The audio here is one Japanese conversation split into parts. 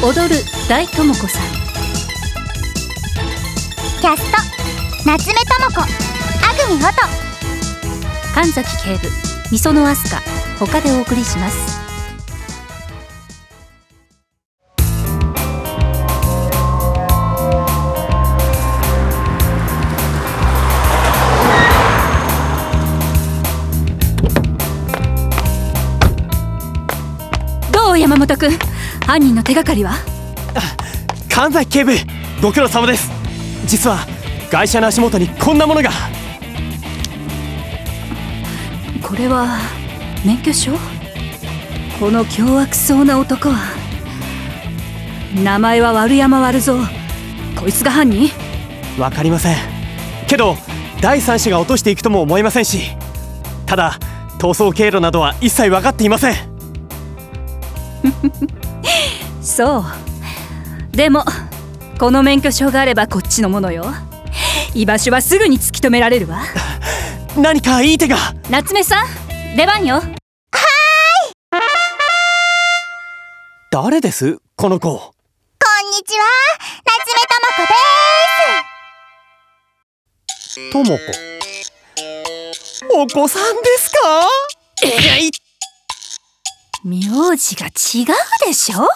踊る大智子さん。 キャスト夏目智子、安住音、 神崎警部、磯野飛鳥、他でお送りします。どう山本君、犯人の手がかりは？ 神崎警部、ご苦労様です。実は外車の足元にこんなものが。 これは免許証？この凶悪そうな男は、名前は丸山悪蔵。こいつが犯人？ わかりませんけど、第三者が落としていくとも思えませんし、ただ逃走経路などは一切分かっていません。 そう。でもこの免許証があればこっちのものよ。居場所はすぐに突き止められるわ。 何かいい手が。 夏目さん、出番よ。はーい。 誰ですこの子？ こんにちは、夏目智子です。 智子、お子さんですか？ 名字が違うでしょ。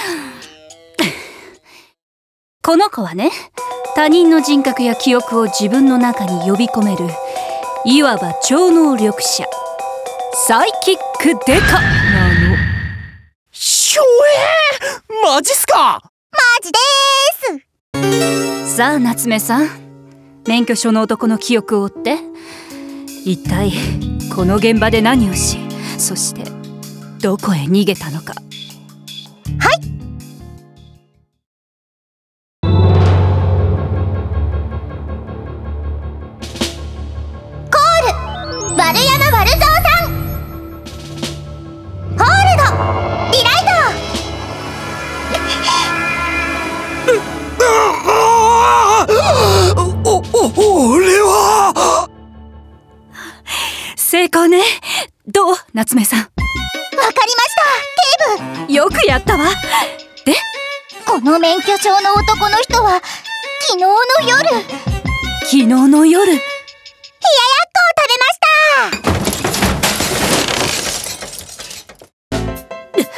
この子はね、他人の人格や記憶を自分の中に呼び込める、いわば超能力者、サイキックデカなの。 ひょマジっすか？ マジでーす。 さあ夏目さん、免許証の男の記憶を追って、一体この現場で何をし、そしてどこへ逃げたのか。 はい。コール丸山悪蔵さん。ホールドリライト。俺は成功ね。どう夏目さん？ わかりました警部。 よくやったわ。で、 この免許証の男の人は昨日の夜、 昨日の夜、 冷ややっこを食べました。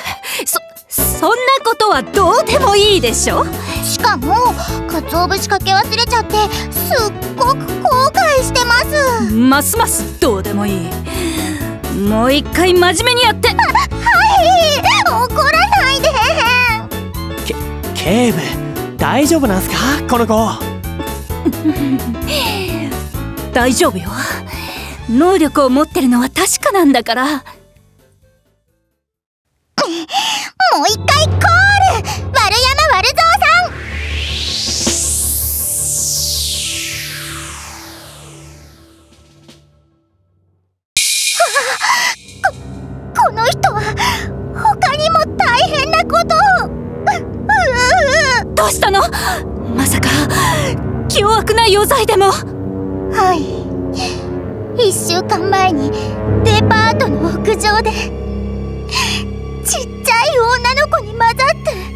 そんなことはどうでもいいでしょ。 しかも鰹節かけ忘れちゃってすっごく後悔してます。 ますますどうでもいい。もう一回真面目にやって。 はい、怒らないで。 警部、大丈夫なんすかこの子？ 大丈夫よ。能力を持ってるのは確かなんだから。 もう一回コール丸山悪蔵さん。この人は他にも大変なことを。 どうしたの？まさか凶悪な余罪でも？ はい、1週間前にデパートの屋上でちっちゃい女の子に混ざって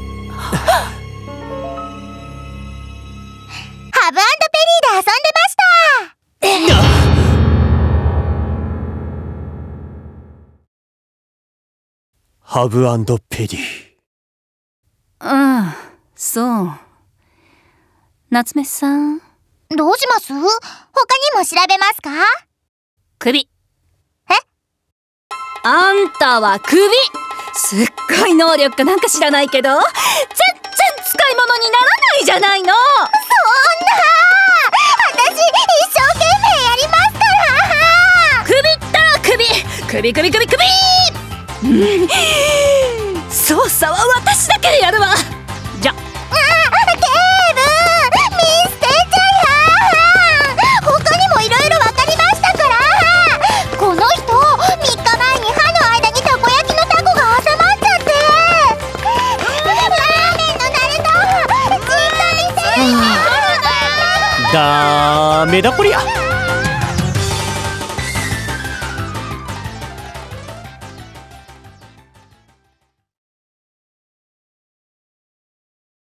ハブ&ペリーで遊んでました。 ハブ&ペリー。 そう。夏目さん、 どうします？他にも調べますか？ 首。あんたは首。すっごい能力かなんか知らないけど、全然使い物にならないじゃないの。 そんな、私一生懸命やりますから。 首。操作は私だけでやるわ。じゃ。 警部、見捨てちゃや。他にもいろいろ分かりましたから。この人、3日前に歯の間にたこ焼きのタコが挟まっちゃって、ラーメンのナルトじっと見せる。 ダメだこりゃ。